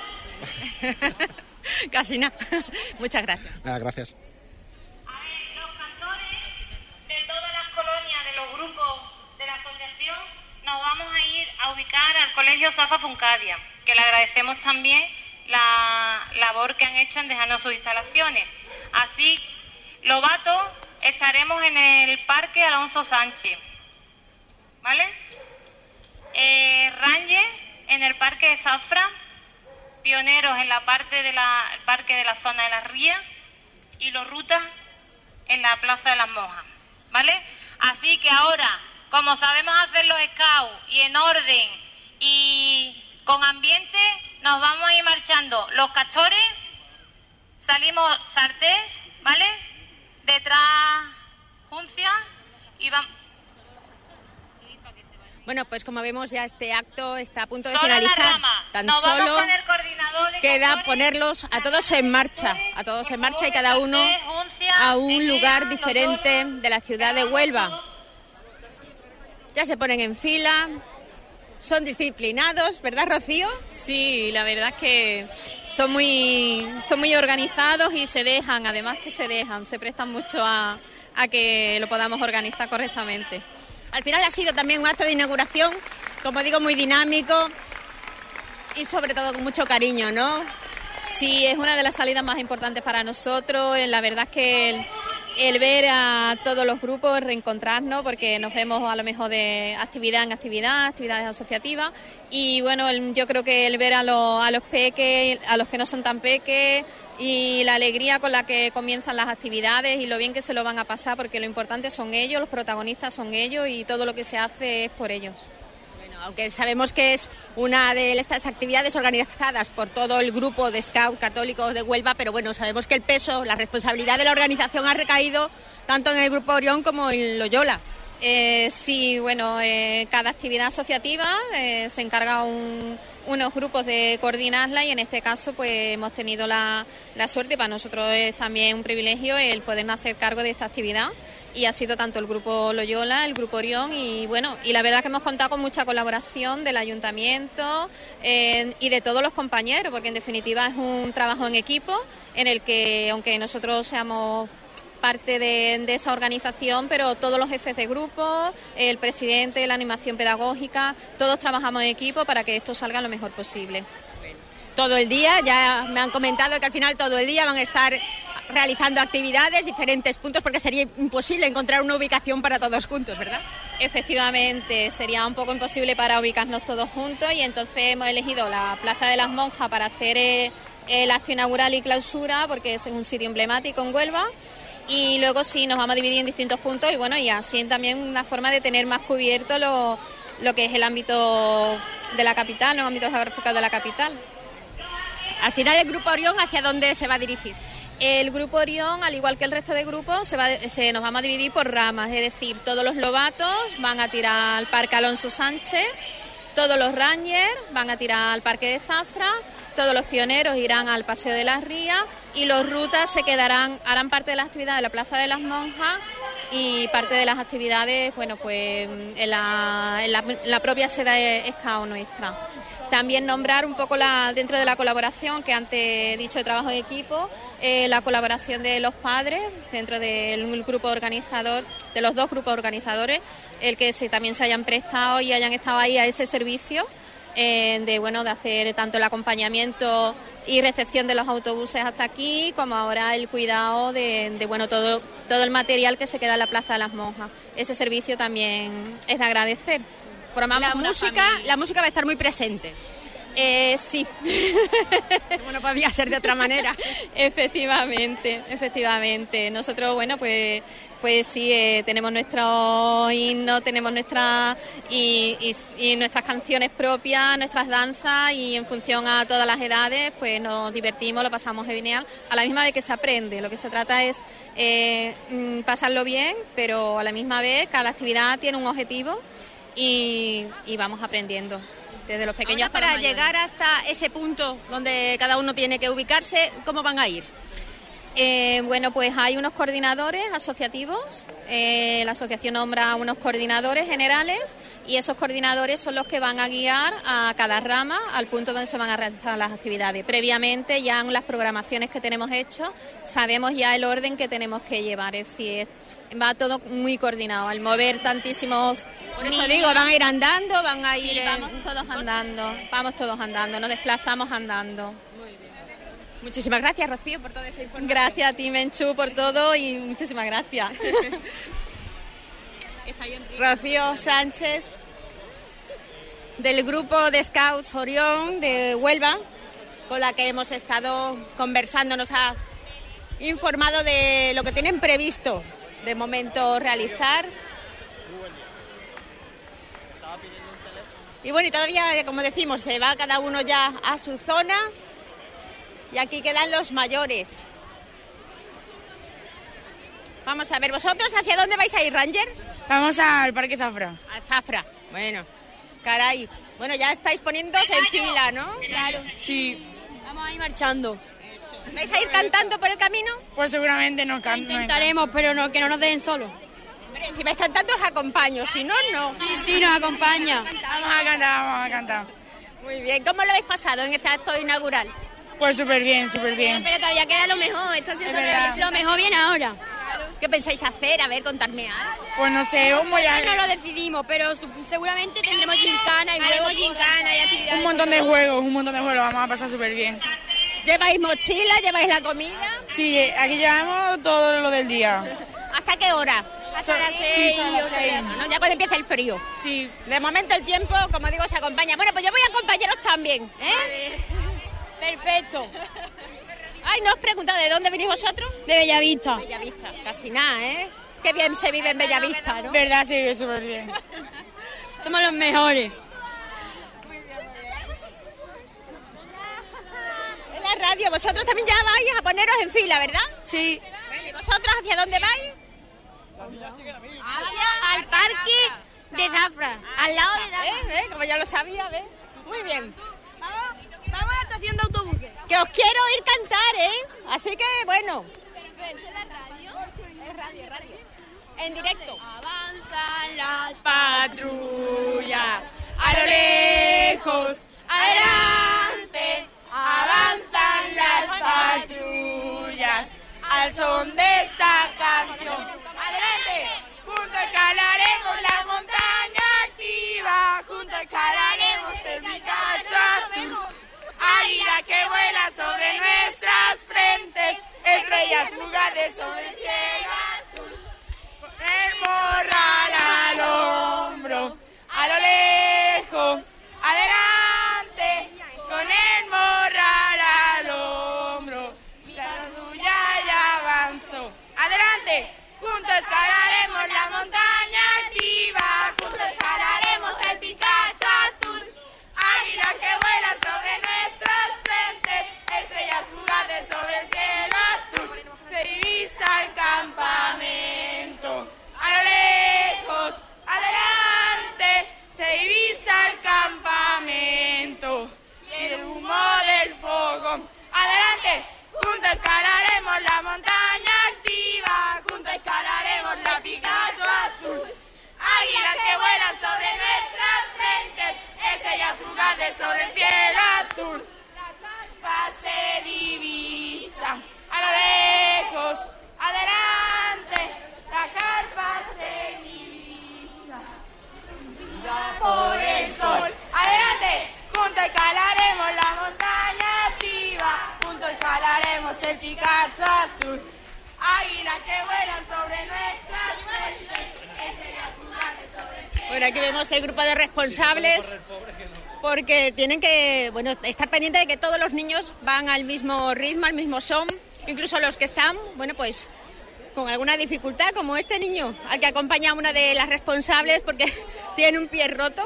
Casi nada. Muchas gracias. Nada, gracias. Nos vamos a ir a ubicar al Colegio Zafa Funcadia, que le agradecemos también la labor que han hecho en dejarnos sus instalaciones. Así, Lobato, estaremos en el Parque Alonso Sánchez, ¿vale? Eh, Ranger en el Parque de Zafra, Pioneros en la parte de la el Parque de la Zona de la Ría y los Rutas en la Plaza de las Monjas, ¿vale? Así que ahora, como sabemos hacer los scouts y en orden y con ambiente, nos vamos a ir marchando. Los castores, salimos Sartés, ¿vale? Detrás Juncia y vamos... Bueno, pues como vemos ya este acto está a punto de solo finalizar. Tan nos solo vamos con el coordinador de queda castores, ponerlos a todos en marcha, a todos en marcha y cada uno a un lugar diferente de la ciudad de Huelva. Ya se ponen en fila, son disciplinados, ¿verdad, Rocío? Sí, la verdad es que son muy, son muy organizados y se dejan, además que se dejan, se prestan mucho a, a que lo podamos organizar correctamente. Al final ha sido también un acto de inauguración, como digo, muy dinámico y sobre todo con mucho cariño, ¿no? Sí, es una de las salidas más importantes para nosotros. La verdad es que el, el ver a todos los grupos, reencontrarnos, porque nos vemos a lo mejor de actividad en actividad, actividades asociativas. Y bueno, el, yo creo que el ver a los, a los peques, a los que no son tan peques, y la alegría con la que comienzan las actividades y lo bien que se lo van a pasar, porque lo importante son ellos, los protagonistas son ellos y todo lo que se hace es por ellos. Aunque sabemos que es una de estas actividades organizadas por todo el grupo de Scout Católicos de Huelva, pero bueno, sabemos que el peso, la responsabilidad de la organización ha recaído tanto en el Grupo Orión como en Loyola. Eh, sí, bueno, eh, cada actividad asociativa eh, se encarga un, unos grupos de coordinarla y en este caso pues hemos tenido la, la suerte, para nosotros es también un privilegio el podernos hacer cargo de esta actividad y ha sido tanto el Grupo Loyola, el Grupo Orión y bueno, y la verdad es que hemos contado con mucha colaboración del Ayuntamiento eh, y de todos los compañeros, porque en definitiva es un trabajo en equipo en el que aunque nosotros seamos parte de, de esa organización, pero todos los jefes de grupo, el presidente, la animación pedagógica, todos trabajamos en equipo para que esto salga lo mejor posible. Todo el día, ya me han comentado que al final todo el día van a estar realizando actividades, diferentes puntos, porque sería imposible encontrar una ubicación para todos juntos, ¿verdad? Efectivamente, sería un poco imposible para ubicarnos todos juntos y entonces hemos elegido la Plaza de las Monjas para hacer eh, el acto inaugural y clausura, porque es un sitio emblemático en Huelva. Y luego sí nos vamos a dividir en distintos puntos y bueno, y así también una forma de tener más cubierto lo, lo que es el ámbito de la capital, los ámbitos geográficos de la capital. Al final, el Grupo Orión, ¿hacia dónde se va a dirigir? El Grupo Orión, al igual que el resto de grupos, se va, se, nos vamos a dividir por ramas, es decir, todos los lobatos van a tirar al Parque Alonso Sánchez, todos los rangers van a tirar al Parque de Zafra, todos los pioneros irán al Paseo de las Rías y los rutas se quedarán, harán parte de las actividades de la Plaza de las Monjas y parte de las actividades, bueno, pues en la, en la, la propia sede escao nuestra. También nombrar un poco la, dentro de la colaboración, que antes he dicho de trabajo de equipo, eh, la colaboración de los padres dentro del grupo organizador, de los dos grupos organizadores, el que se, también se hayan prestado y hayan estado ahí a ese servicio. Eh, de bueno de hacer tanto el acompañamiento y recepción de los autobuses hasta aquí, como ahora el cuidado de, de bueno todo todo el material que se queda en la Plaza de las Monjas. Ese servicio también es de agradecer. Formamos la música, familia. La música va a estar muy presente. Eh, sí. Bueno, podía ser de otra manera. Efectivamente, efectivamente. Nosotros, bueno, pues pues sí, eh, tenemos nuestro himno, tenemos nuestra y, y, y nuestras canciones propias, nuestras danzas, y en función a todas las edades, pues nos divertimos, lo pasamos genial, a la misma vez que se aprende. Lo que se trata es eh, pasarlo bien, pero a la misma vez cada actividad tiene un objetivo y, y vamos aprendiendo. Desde los pequeños hasta para llegar hasta ese punto donde cada uno tiene que ubicarse, ¿cómo van a ir? Eh, bueno, pues hay unos coordinadores asociativos, eh, la asociación nombra unos coordinadores generales y esos coordinadores son los que van a guiar a cada rama al punto donde se van a realizar las actividades. Previamente, ya en las programaciones que tenemos hechas, sabemos ya el orden que tenemos que llevar, es decir, va todo muy coordinado, al mover tantísimos... Por eso digo, van a ir andando, van a ir... Sí, vamos todos andando, vamos todos andando, nos desplazamos andando. Muchísimas gracias, Rocío, por toda esa información. Gracias a ti, Menchú, por todo y muchísimas gracias. Rocío Sánchez, del grupo de Scouts Orión de Huelva, con la que hemos estado conversando, nos ha informado de lo que tienen previsto de momento realizar. Y bueno, y todavía, como decimos, se va cada uno ya a su zona. Y aquí quedan los mayores. Vamos a ver, ¿vosotros hacia dónde vais a ir, Ranger? Vamos al Parque Zafra. Al Zafra, bueno, caray. Bueno, ya estáis poniéndose en fila, ¿no? Claro. Sí. Vamos a ir marchando. Eso. ¿Vais a ir cantando por el camino? Pues seguramente no cantamos. Intentaremos, pero no, que no nos dejen solos. Hombre, si vais cantando os acompaño, si no, no. Sí, sí, nos acompaña. Vamos a cantar, vamos a cantar. Muy bien, ¿cómo lo habéis pasado en este acto inaugural? Pues súper bien, súper bien. Pero todavía queda lo mejor, esto sí es lo mejor viene ahora. ¿Qué pensáis hacer? A ver, contadme algo. Pues no sé, un ya... no lo decidimos, pero seguramente tendremos gincana y haremos gincana y actividades. Un montón de juegos, un montón de juegos, vamos a pasar súper bien. ¿Lleváis mochila? ¿Lleváis la comida? Sí, aquí llevamos todo lo del día. ¿Hasta qué hora? Hasta las seis, sí, o sea, ¿no? Ya cuando empieza el frío. Sí. De momento el tiempo, como digo, se acompaña. Bueno, pues yo voy a acompañaros también, ¿eh? Vale. Perfecto. Ay, ¿no os preguntado de dónde venís vosotros? De Bellavista. Bellavista, casi nada, ¿eh? Qué bien se vive en Bellavista, ¿no? Verdad, se vive súper bien. Somos los mejores. En la radio, vosotros también ya vais a poneros en fila, ¿verdad? Sí. Bueno, ¿y vosotros hacia dónde vais? Hacia al parque de Zafra, al lado de Zafra. ¿Eh? ¿Eh? Como ya lo sabía, ¿ves? Muy bien. Vamos, vamos a la estación de autobuses. Que os quiero oír cantar, ¿eh? Así que, bueno. ¿Pero que es la radio? Es radio, radio. En directo. Avanzan las patrullas, a lo lejos, adelante. Avanzan las patrullas, al son de esta canción. Adelante. Juntos escalaremos la montaña activa, juntos escalaremos el Picacho azul. Águila que vuela sobre nuestras frentes, estrella estrellas fugaces sobre el cielo azul. Con el morral al hombro, a lo lejos, adelante, con el morral al hombro, la tuya ya avanzó. Adelante, juntos escalaremos la montaña altiva, juntos escalaremos el Picacho azul. Águilas que vuelan sobre nuestras frentes, estrellas fugaces sobre el cielo azul. Se divisa el campamento, a lo lejos, adelante, se divisa el campamento y el humo del fogón. Adelante, juntos escalaremos la montaña altiva, juntos escalaremos la Picacho azul. Águilas que vuelan sobre nuestras frentes, estrellas fugaces sobre el cielo azul. La carpa se divisa, a lo lejos, adelante, la carpa se divisa. Ya por el sol, adelante, juntos escalaremos la montaña altiva, juntos escalaremos el Picacho azul. Águilas que vuelan sobre nuestras frentes, estrellas fugaces sobre el cielo. Bueno, aquí vemos el grupo de responsables, porque tienen que, bueno, estar pendientes de que todos los niños van al mismo ritmo, al mismo son, incluso los que están, bueno, pues con alguna dificultad, como este niño al que acompaña una de las responsables porque tiene un pie roto.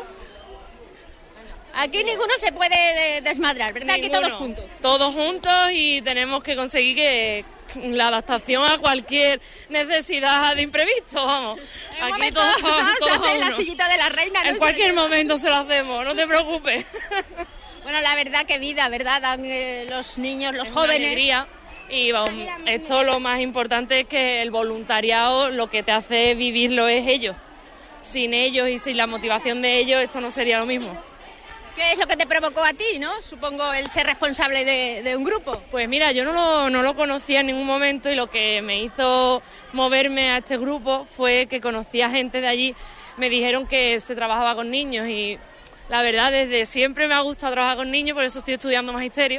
Aquí ninguno se puede desmadrar, ¿verdad? Ninguno. Aquí todos juntos. Todos juntos y tenemos que conseguir que la adaptación a cualquier necesidad de imprevisto, vamos. En Aquí momento, todos, todos todos se hacen la uno. sillita de la reina, ¿no? En cualquier momento se lo hacemos, no te preocupes. Bueno, la verdad que vida, ¿verdad? Dan eh, los niños, los Es una jóvenes. alegría. Y vamos, esto lo más importante es que el voluntariado lo que te hace vivirlo es ellos. Sin ellos y sin la motivación de ellos esto no sería lo mismo. ¿Qué es lo que te provocó a ti, no? Supongo el ser responsable de, de un grupo. Pues mira, yo no lo, no lo conocía en ningún momento y lo que me hizo moverme a este grupo fue que conocía gente de allí, me dijeron que se trabajaba con niños y la verdad desde siempre me ha gustado trabajar con niños, por eso estoy estudiando magisterio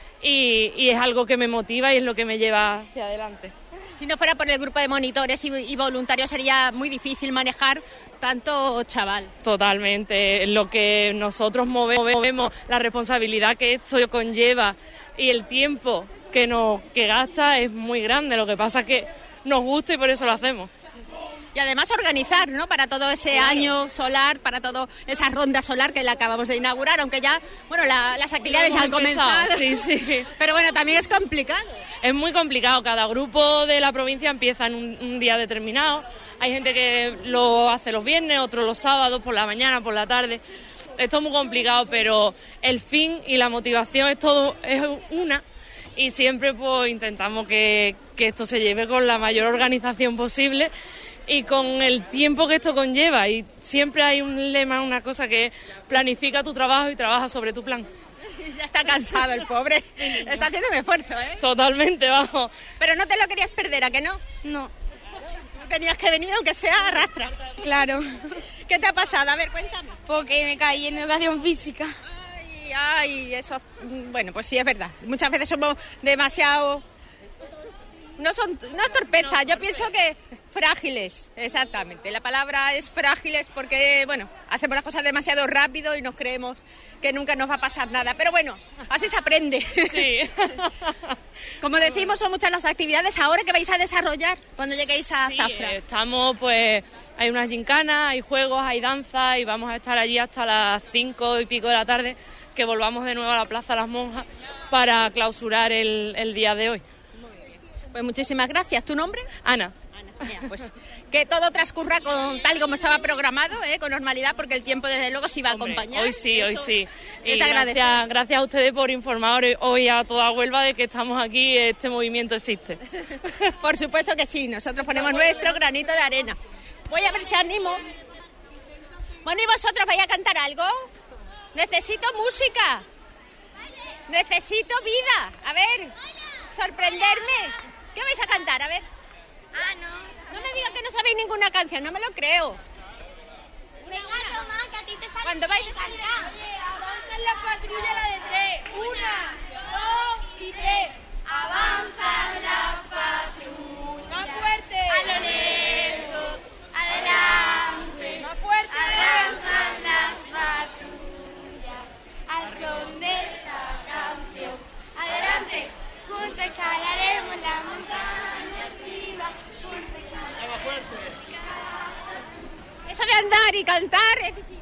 y, y es algo que me motiva y es lo que me lleva hacia adelante. Si no fuera por el grupo de monitores y, y voluntarios sería muy difícil manejar tanto chaval. Totalmente, lo que nosotros movemos, la responsabilidad que esto conlleva y el tiempo que nos que gasta es muy grande, lo que pasa es que nos gusta y por eso lo hacemos. Y además organizar, ¿no? Para todo ese Claro. año solar, para toda esa ronda solar que la acabamos de inaugurar, aunque ya, bueno, la- las actividades ya han comenzado. Sí, sí. Pero bueno, también es complicado. Es muy complicado, cada grupo de la provincia empieza en un, un día determinado. Hay gente que lo hace los viernes, otros los sábados, por la mañana, por la tarde. Esto es muy complicado, pero el fin y la motivación es todo, es una. Y siempre pues intentamos que, que esto se lleve con la mayor organización posible y con el tiempo que esto conlleva. Y siempre hay un lema, una cosa que es planifica tu trabajo y trabaja sobre tu plan. Ya está cansado el pobre. Está haciendo un esfuerzo, ¿eh? Totalmente, vamos. Pero no te lo querías perder, ¿a que no? No. Tenías que venir aunque sea a rastra. Claro. ¿Qué te ha pasado? A ver, cuéntame. Porque me caí en educación física. Ay, ay, eso... Bueno, pues sí, es verdad. Muchas veces somos demasiado... No son, no es torpeza, yo pienso que frágiles, exactamente. La palabra es frágiles porque, bueno, hacemos las cosas demasiado rápido y nos creemos que nunca nos va a pasar nada. Pero bueno, así se aprende. Sí. Como decimos, son muchas las actividades ahora que vais a desarrollar cuando lleguéis a Sí, Zafra. estamos, pues, hay unas gincanas, hay juegos, hay danza y vamos a estar allí hasta las cinco y pico de la tarde, que volvamos de nuevo a la Plaza Las Monjas para clausurar el, el día de hoy. Pues muchísimas gracias. ¿Tu nombre? Ana. Mira, pues que todo transcurra con, tal y como estaba programado, ¿eh? Con normalidad, porque el tiempo desde luego se iba a acompañar. Hoy sí, hoy Eso sí. es Y de agradecer. gracias, gracias a ustedes por informar hoy- hoy a toda Huelva de que estamos aquí, este movimiento existe. Por supuesto que sí, nosotros ponemos nuestro granito de arena. Voy a ver si animo. Bueno, ¿y vosotros vais a cantar algo? Necesito música. Necesito vida. A ver, sorprenderme. ¿Qué vais a cantar? A ver. Ah, no. No me digas que no sabéis ninguna canción, no me lo creo. Venga, toma, que a ti te sale. Cuando vais a cantar. Avanza en la patrulla la de tres. Una, dos y tres. Avanza en la patrulla. andar y cantar es difícil.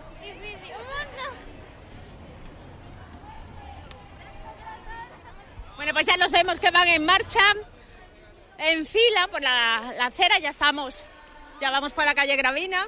Bueno, pues ya los vemos que van en marcha, en fila por la, la acera, ya estamos, ya vamos por la calle Gravina.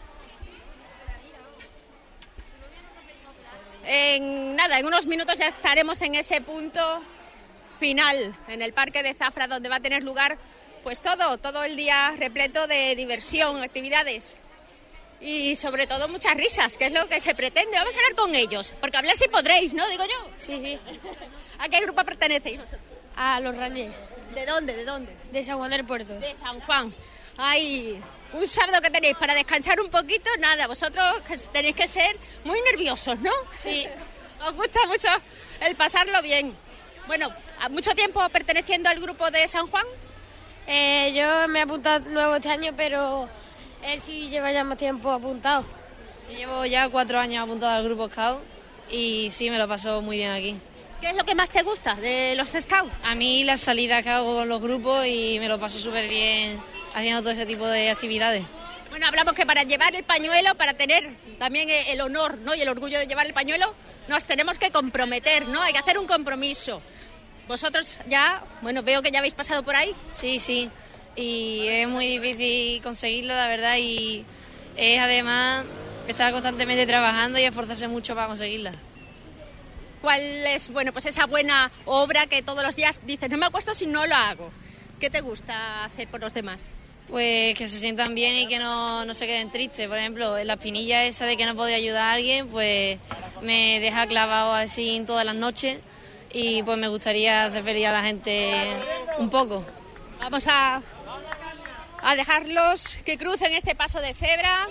En nada, en unos minutos ya estaremos en ese punto final, en el Parque de Zafra, donde va a tener lugar pues todo, todo el día repleto de diversión, actividades y sobre todo muchas risas, que es lo que se pretende. Vamos a hablar con ellos, porque hablar sí podréis, ¿no? Digo yo. Sí, sí. ¿A qué grupo pertenecéis vosotros? A los Rangers. ¿De dónde? ¿De dónde? De San Juan del Puerto. De San Juan. Ay, un sábado que tenéis para descansar un poquito, nada, vosotros que tenéis que ser muy nerviosos, ¿no? Sí. Os gusta mucho el pasarlo bien. Bueno, ¿a mucho tiempo perteneciendo al grupo de San Juan? Eh, yo me he apuntado nuevo este año, pero él sí lleva ya más tiempo apuntado. Yo llevo ya cuatro años apuntado al grupo Scout y sí, me lo paso muy bien aquí. ¿Qué es lo que más te gusta de los Scouts? A mí las salidas que hago con los grupos y me lo paso súper bien haciendo todo ese tipo de actividades. Bueno, hablamos que para llevar el pañuelo, para tener también el honor, ¿no?, y el orgullo de llevar el pañuelo, nos tenemos que comprometer, ¿no? Hay que hacer un compromiso. Vosotros ya, bueno, veo que ya habéis pasado por ahí. Sí, sí, y es muy difícil conseguirlo, la verdad, y es además estar constantemente trabajando y esforzarse mucho para conseguirla. ¿Cuál es, bueno, pues esa buena obra que todos los días dices, no me acuesto si no lo hago? ¿Qué te gusta hacer por los demás? Pues que se sientan bien y que no, no se queden tristes. Por ejemplo, en la espinilla esa de que no podía ayudar a alguien, pues me deja clavado así todas las noches y pues me gustaría hacer feliz a la gente un poco. Vamos a, a dejarlos que crucen este paso de cebra.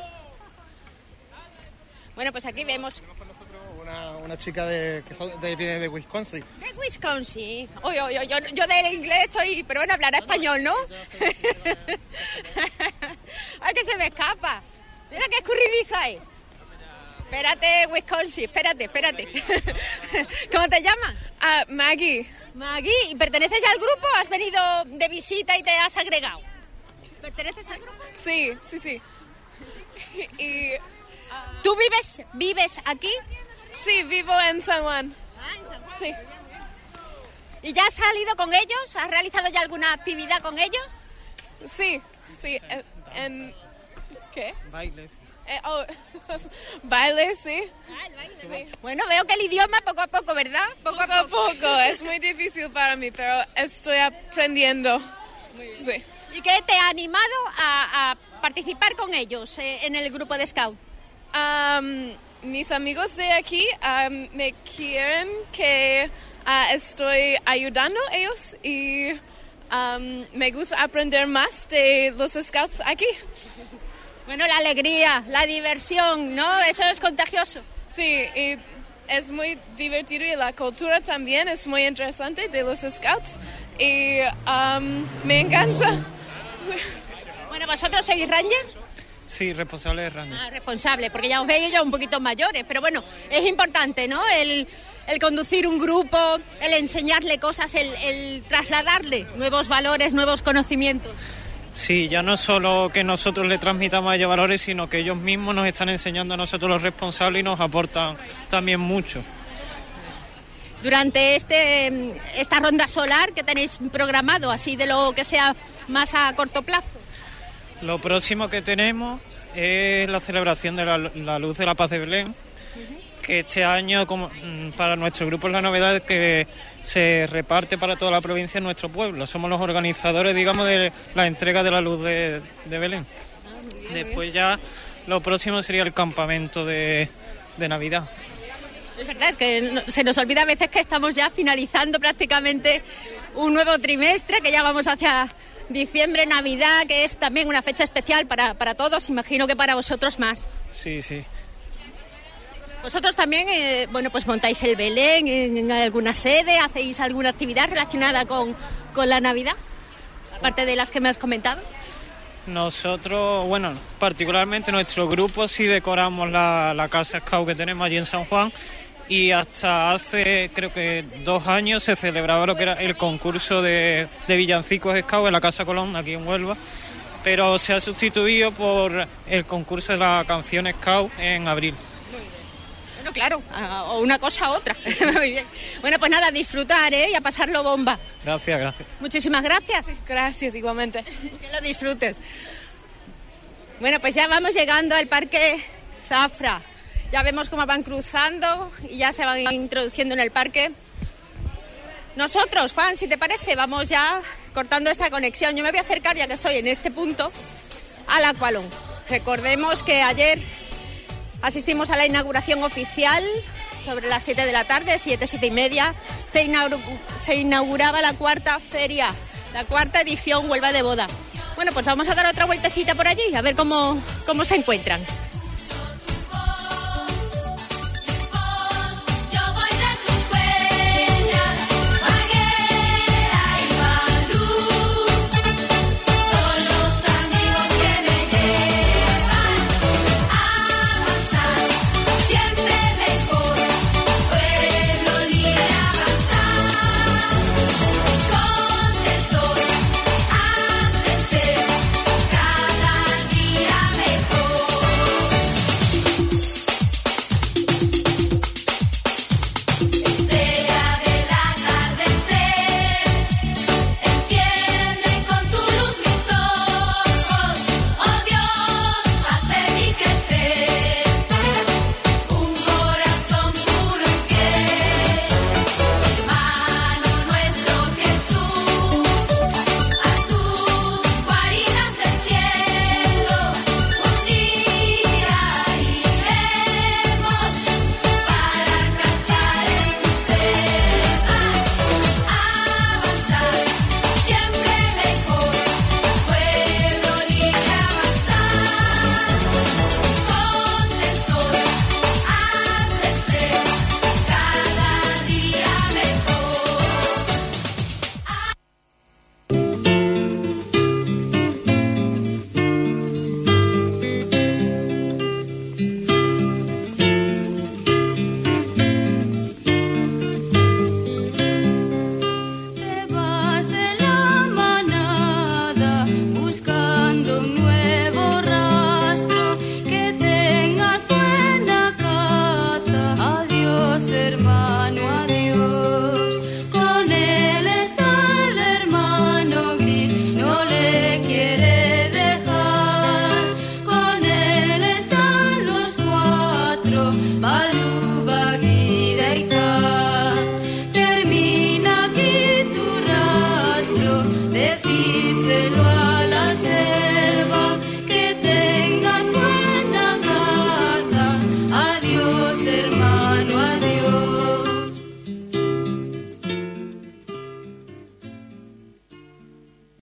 Bueno, pues aquí vemos... Una, una chica de, que son, de, viene de Wisconsin. De Wisconsin. Uy, uy, uy, yo, yo del inglés estoy, pero bueno, hablará español, ¿no? Ay, que se me escapa. Mira qué escurridiza es. Espérate, Wisconsin, espérate, espérate. ¿Cómo te llamas? Uh, Maggie. Maggie, ¿y perteneces al grupo o has venido de visita y te has agregado? ¿Perteneces al grupo? Sí, sí, sí. y, uh, ¿Tú vives, vives aquí? Sí, vivo en San Juan. Ah, en San Juan. Sí. ¿Y ya has salido con ellos? ¿Has realizado ya alguna actividad con ellos? Sí, sí. En, en ¿qué? Bailes. Eh, oh, bailes, sí. Ah, el baile. Sí. Bueno, veo que el idioma poco a poco, ¿verdad? Poco, poco a poco. poco. Es muy difícil para mí, pero estoy aprendiendo. Muy bien. Sí. ¿Y qué te ha animado a, a participar con ellos eh, en el grupo de Scout? Um, mis amigos de aquí um, me quieren que uh, estoy ayudando a ellos y um, me gusta aprender más de los Scouts aquí. Bueno, la alegría, la diversión, ¿no? Eso es contagioso. Sí, y es muy divertido y la cultura también es muy interesante de los Scouts y um, me encanta. Bueno, ¿vosotros sois Rangers? Sí, responsable de Ranger. Ah, responsable, porque ya os veo yo un poquito mayores, pero bueno, es importante, ¿no? El, el conducir un grupo, el enseñarle cosas, el, el trasladarle nuevos valores, nuevos conocimientos. Sí, ya no solo que nosotros le transmitamos a ellos valores, sino que ellos mismos nos están enseñando a nosotros los responsables y nos aportan también mucho. Durante este esta ronda solar que tenéis programado, así de lo que sea más a corto plazo. Lo próximo que tenemos es la celebración de la, la Luz de la Paz de Belén, uh-huh. que este año como, para nuestro grupo es la novedad que se reparte para toda la provincia en nuestro pueblo. Somos los organizadores, digamos, de la entrega de la Luz de, de Belén. Ah, bien, Después bien. ya lo próximo sería el campamento de, de Navidad. Es verdad, es que se nos olvida a veces que estamos ya finalizando prácticamente un nuevo trimestre, que ya vamos hacia diciembre, Navidad, que es también una fecha especial para, para todos, imagino que para vosotros más. Sí, sí. Vosotros también, eh, bueno, pues montáis el Belén en, en alguna sede, hacéis alguna actividad relacionada con, con la Navidad, aparte de las que me has comentado. Nosotros, bueno, particularmente nuestro grupo sí decoramos la, la casa Scout que tenemos allí en San Juan. Y hasta hace, creo que dos años, se celebraba lo que era el concurso de, de villancicos Scout en la Casa Colón, aquí en Huelva. pero se ha sustituido por el concurso de la canción Scout en abril. Bueno, claro, o una cosa u otra. Muy bien. Bueno, pues nada, disfrutar, ¿eh? Y a pasarlo bomba. Gracias, gracias. Muchísimas gracias. Gracias, igualmente. Que lo disfrutes. Bueno, pues ya vamos llegando al Parque Zafra. Ya vemos cómo van cruzando y ya se van introduciendo en el parque. Nosotros, Juan, si te parece, vamos ya cortando esta conexión. Yo me voy a acercar, ya que estoy en este punto, al Aqualung. Recordemos que ayer asistimos a la inauguración oficial sobre las siete de la tarde, siete, siete y media. Se, inauguraba, se inauguraba la cuarta feria, la cuarta edición Huelva de Boda. Bueno, pues vamos a dar otra vueltecita por allí, a ver cómo, cómo se encuentran.